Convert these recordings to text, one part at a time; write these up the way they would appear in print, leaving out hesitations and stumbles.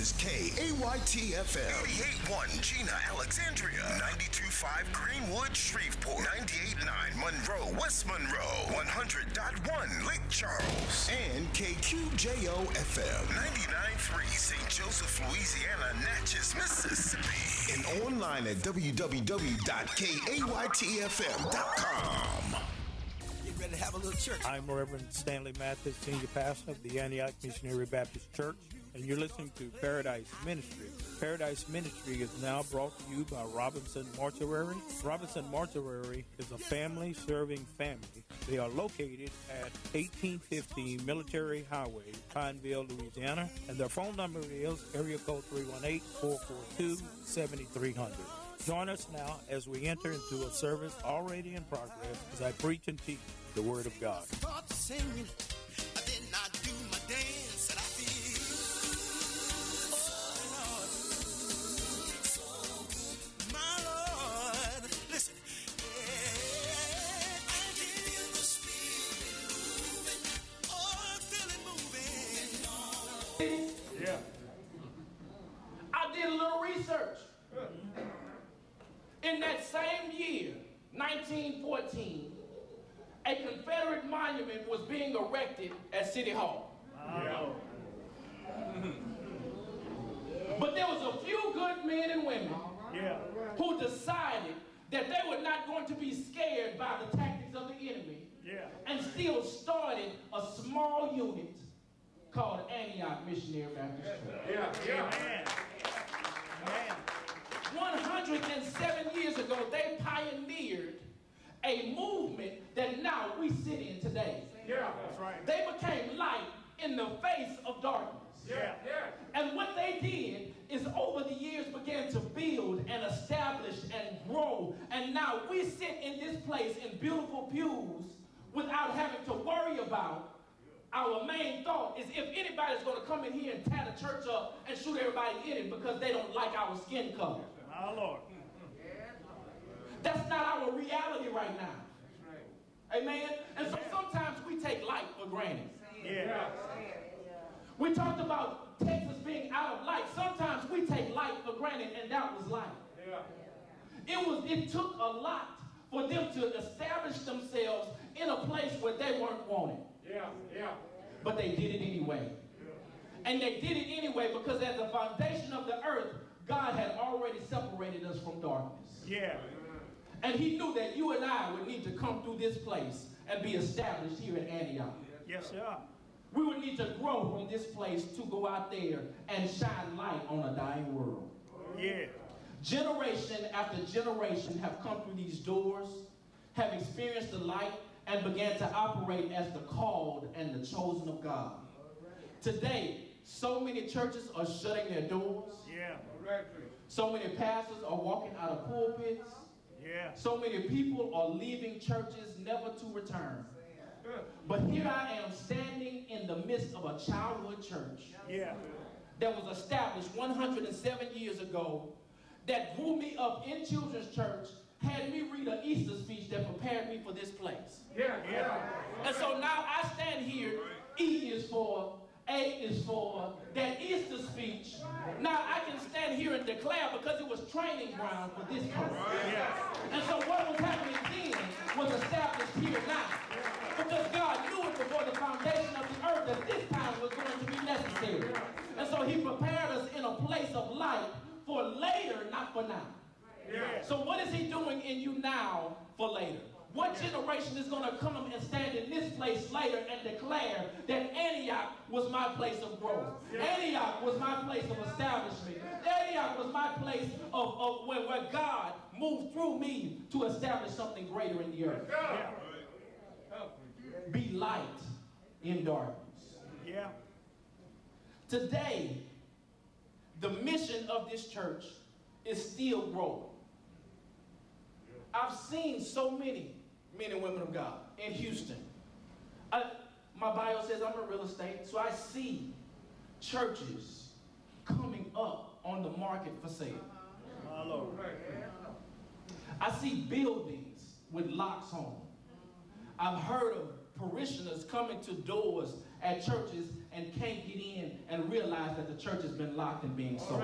is KAYT-FM. 88.1 Gina, Alexandria. 92.5 Greenwood, Shreveport. 98.9 Monroe, West Monroe. 100.1 Lake Charles. And KQJO-FM. 99.3 St. Joseph, Louisiana, Natchez, Mississippi. And online at www.kaytfm.com. Get ready to have a little church. I'm Reverend Stanley Mathis, Senior Pastor of the Antioch Missionary Baptist Church, and you're listening to Paradise Ministry. Paradise Ministry is now brought to you by Robinson Mortuary. Robinson Mortuary is a family-serving family. They are located at 1850 Military Highway, Pineville, Louisiana, and their phone number is area code 318-442-7300. Join us now as we enter into a service already in progress as I preach and teach the Word of God. Start singing, then I do my dance, and I feel, oh Lord, my Lord, listen, I feel the Spirit moving, oh, I feel it moving. Yeah. I did a little research. In that same year, 1914, a Confederate monument was being erected at City Hall. Wow. But there was a few good men and women who decided that they were not going to be scared by the tactics of the enemy and still started a small unit called Antioch Missionary Baptist Church. Amen. 107 years ago, they pioneered a movement that now we sit in today. Yeah, that's right. They became light in the face of darkness. And what they did is over the years began to build and establish and grow. And now we sit in this place in beautiful pews without having to worry about. Our main thought is if anybody's going to come in here and tear the church up and shoot everybody in it because they don't like our skin color. My Lord. That's not our reality right now. Amen? And so sometimes we take light for granted. We talked about Texas being out of light. Sometimes we take light for granted, and that was light. It took a lot for them to establish themselves in a place where they weren't wanted. But they did it anyway. And they did it anyway because at the foundation of the earth, God had already separated us from darkness. And he knew that you and I would need to come through this place and be established here at Antioch. Yes, sir. We would need to grow from this place to go out there and shine light on a dying world. Generation after generation have come through these doors, have experienced the light, and began to operate as the called and the chosen of God. Today, so many churches are shutting their doors. So many pastors are walking out of pulpits. So many people are leaving churches never to return. But here I am standing in the midst of a childhood church that was established 107 years ago, that grew me up in children's church, had me read an Easter speech that prepared me for this place. And so now I stand here, E is for, A is for that Easter speech. Now I can stand here and declare because it was training ground for this purpose. And so what was happening then was established here now. Because God knew it before the foundation of the earth that this time was going to be necessary. And so he prepared us in a place of light for later, not for now. So what is he doing in you now for later? What generation is going to come and stand in this place later and declare that Antioch was my place of growth? Antioch was my place of establishment. Antioch was my place of where God moved through me to establish something greater in the earth. Be light in darkness. Today, the mission of this church is still growing. I've seen so many men and women of God in Houston. My bio says I'm in real estate, so I see churches coming up on the market for sale. I see buildings with locks on them. I've heard of parishioners coming to doors at churches and can't get in and realize that the church has been locked and being sold.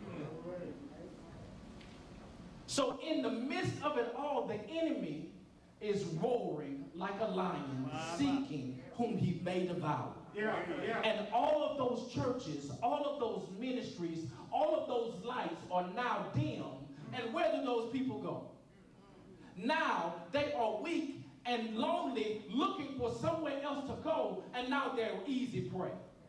So in the midst of it all, the enemy is roaring like a lion, seeking whom he may devour. And all of those churches, all of those ministries, all of those lights are now dim. And where do those people go? Now they are weak and lonely, looking for somewhere else to go, and now they're easy prey.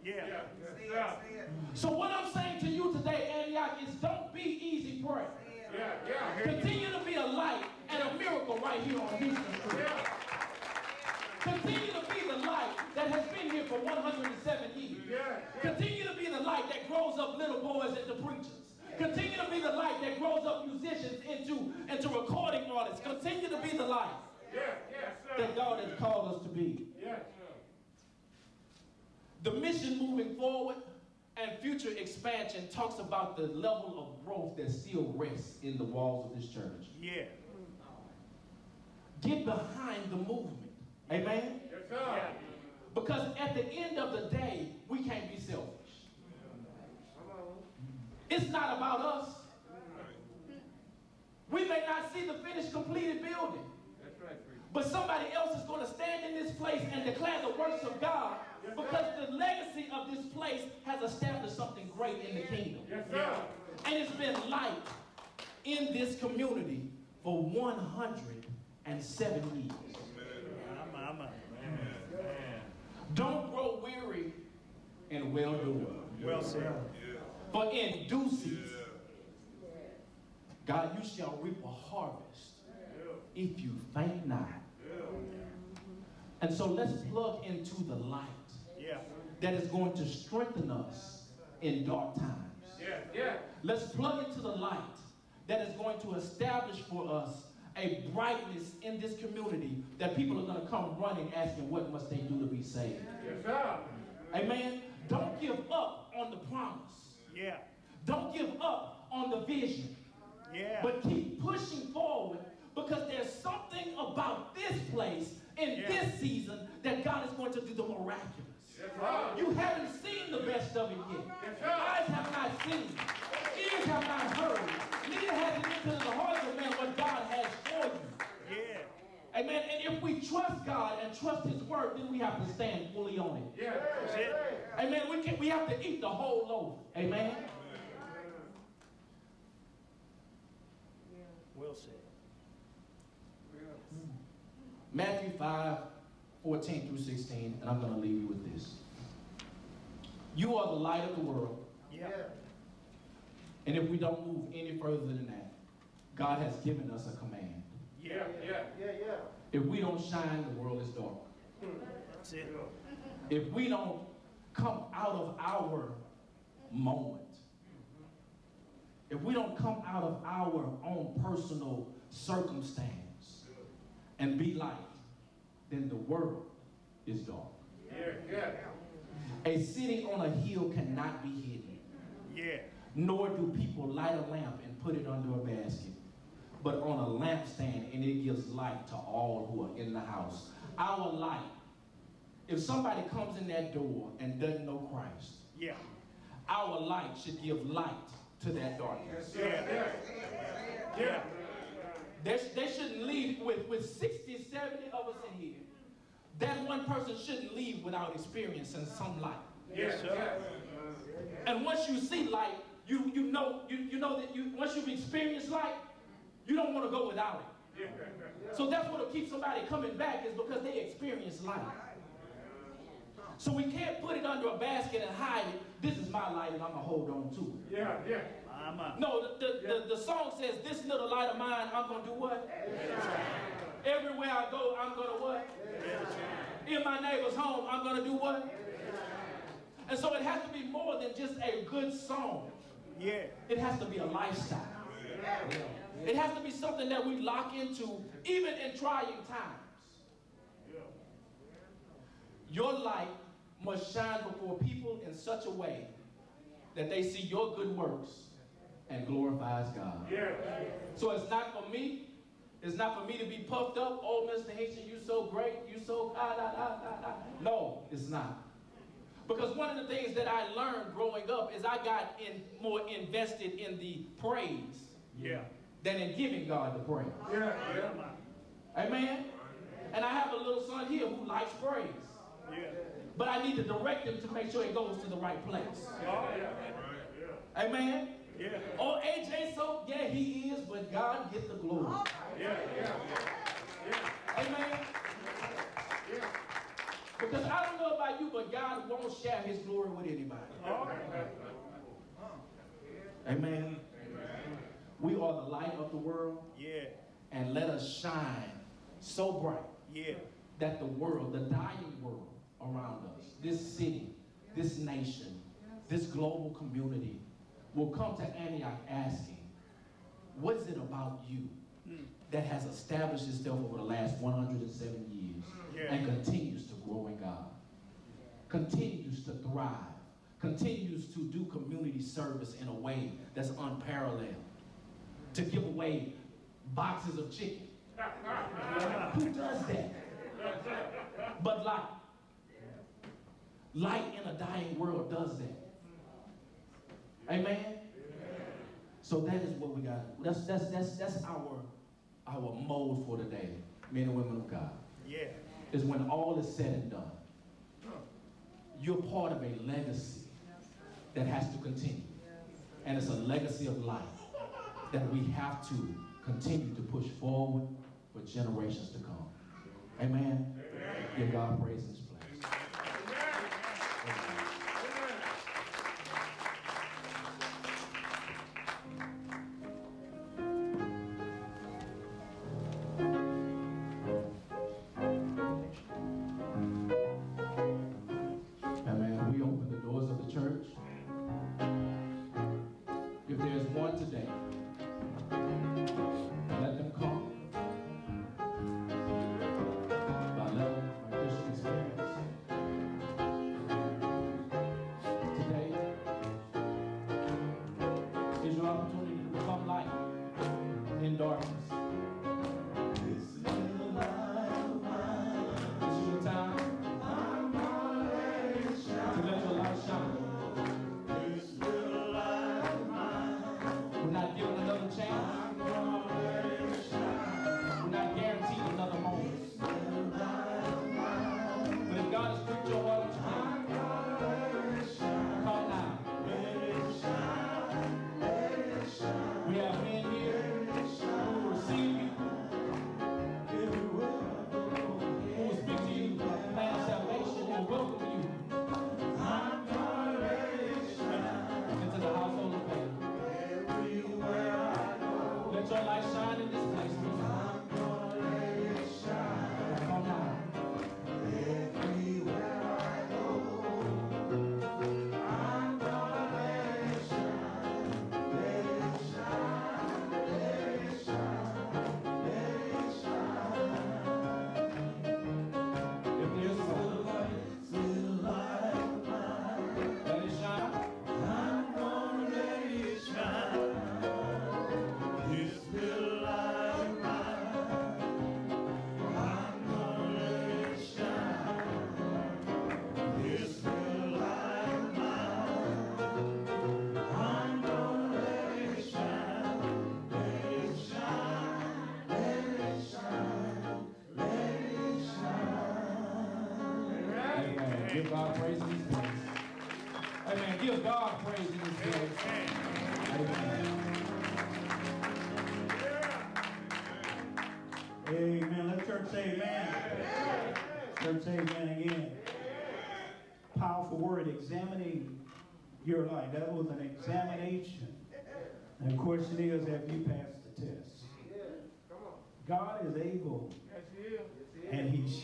So what I'm saying to you today, Antioch, is don't be easy prey. Continue to be a light and a miracle right here on Houston Street. Continue to be the light that has been here for 107 years. Continue to be the light that grows up little boys into preachers. Continue to be the light that grows up musicians into recording artists. Continue to be the light that God has called us to be. The mission moving forward and future expansion talks about the level of growth that still rests in the walls of this church. Get behind the movement. Amen? Because at the end of the day, we can't be selfish. It's not about us. We may not see the finished, completed building. But somebody else is going to stand in this place and declare the works of God, because the legacy of this place has established something great in the kingdom. And it's been light in this community for 107 years. Don't grow weary in well-doing. Well said. For in due season, God, you shall reap a harvest if you faint not. And so let's plug into the light that is going to strengthen us in dark times. Let's plug into the light that is going to establish for us a brightness in this community that people are going to come running asking what must they do to be saved. Amen. Don't give up on the promise. Don't give up on the vision. But keep pushing forward, because there's something about this place in this season that God is going to do the miraculous. You haven't seen the best of it yet. Eyes have not seen, ears have not heard, neither has it entered the heart of man what God has for you. Amen. And if we trust God and trust His word, then we have to stand fully on it. Amen. We have to eat the whole loaf. Amen. Well said. Matthew 5:14 through 16, and I'm going to leave you with this. You are the light of the world. And if we don't move any further than that, God has given us a command. If we don't shine, the world is dark. That's it. If we don't come out of our moment, if we don't come out of our own personal circumstance and be light, then the world is dark. A city on a hill cannot be hidden. Nor do people light a lamp and put it under a basket, but on a lampstand, and it gives light to all who are in the house. Our light, if somebody comes in that door and doesn't know Christ, our light should give light to that darkness. They shouldn't leave with 60, 70 of us in here. That one person shouldn't leave without experiencing some light. And once you see light, you know that once you've experienced light, you don't want to go without it. So that's what will keep somebody coming back, is because they experience light. So we can't put it under a basket and hide it. This is my light and I'm going to hold on to it. No, the song says, this little light of mine, I'm going to do what? Everywhere I go, I'm going to what? In my neighbor's home, I'm going to do what? And so it has to be more than just a good song. It has to be a lifestyle. It has to be something that we lock into even in trying times. Your light must shine before people in such a way that they see your good works and glorifies God. So it's not for me. It's not for me to be puffed up. Oh, Mr. Hinckley, you so great. You so No, it's not. Because one of the things that I learned growing up is I got more invested in the praise than in giving God the praise. Amen? And I have a little son here who likes praise. But I need to direct him to make sure it goes to the right place. Amen? Oh, AJ, so yeah, he is, but God get the glory. Amen? Because I don't know about you, but God won't share his glory with anybody. Amen? We are the light of the world. And let us shine so bright that the world, the dying world around us, this city, this nation, this global community will come to Antioch asking, what is it about you that has established itself over the last 107 years and continues to grow in God, continues to thrive, continues to do community service in a way that's unparalleled, to give away boxes of chicken. Who does that? But light in a dying world does that. Amen? So that is what we got. That's our mode for today, men and women of God. Is when all is said and done, you're part of a legacy that has to continue. And it's a legacy of life that we have to continue to push forward for generations to come. Amen? Give God praise in this place. Amen. We open the doors of the church. If there's one today, let them come. By love, by Christian experience. Today is your opportunity to become light in darkness. This is your time to let your light shine. We're not giving another chance. We're not guaranteed another moment. But if God has pricked your heart today, come now. We have men here who will receive you, who will speak to you about the plan of salvation and welcome you into the household of faith. Let your light shine in this place. Come now. If there's a little light, let it shine. I'm gonna let it shine. This little light of mine, I'm gonna let it shine. This little light of mine, I'm gonna let it shine. Let it shine, let it shine, let it shine. Amen. Give God praise in this place. Amen. Give God praise in this place. Amen. Amen. Let church say amen. Church say amen again. Powerful word, examining your life. That was an examination. And the question is, have you passed the test? God is able, and He